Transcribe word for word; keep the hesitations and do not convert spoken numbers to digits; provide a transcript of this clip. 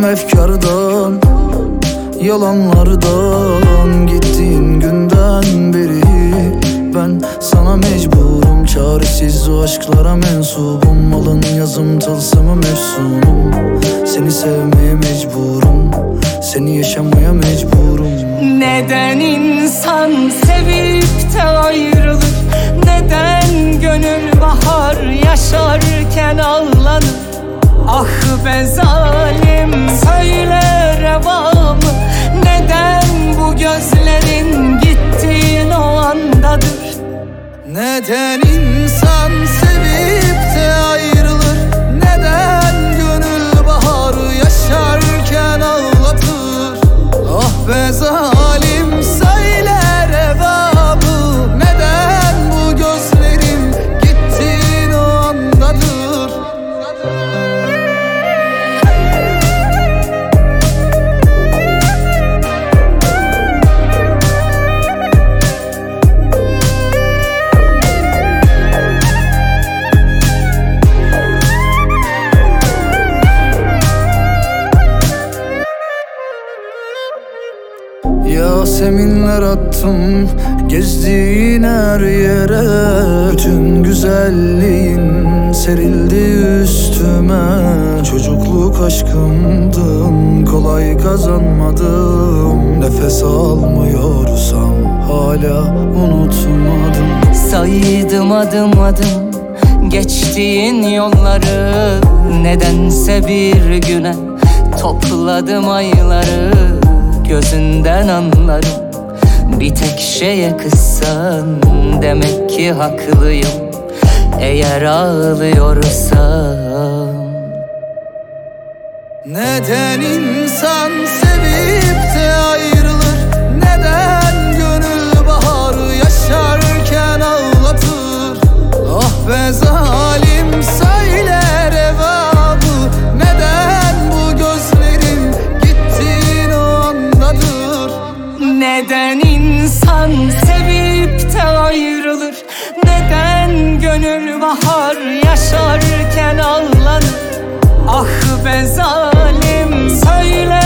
Bıktım efkardan, yalanlardan. Gittiğin günden beri ben sana mecburum. Çaresiz o aşklara mensubum. Alın yazım tılsımım efsunum. Seni sevmeye mecburum, seni yaşamaya mecburum. Neden insan sevip de ayrılır? Neden gönül bahar yaşarken ağlanır? Ah be zalim, söyle reva mı? Neden bu gözlerin gittiğin o andadır? Neden insan sevip de ayrılır? Neden gönül baharı yaşarken ağlatır? Ah be zalim, söyle reva mı? Neden bu gözlerin gittiğin o andadır? Yaseminler attım gezdiğin her yere. Bütün güzelliğin serildi üstüme. Çocukluk aşkımdın, kolay kazanmadım. Nefes almıyorsam hala unutmadım. Saydım adım adım geçtiğin yolları. Nedense bir güne topladım ayları. Gözünden anlarım, bir tek şeye kızsan. Demek ki haklıyım eğer ağlıyorsam. Neden insan sevip de ayrılır? Neden gönül baharı yaşarken ağlatır? Ah be zalim, söyle reva mı? Neden bu gözlerin gittiğin o andadır? Neden insan sevip de ayrılır? Neden gönül bahar yaşarken ağlanır? Ah be zalim, söyle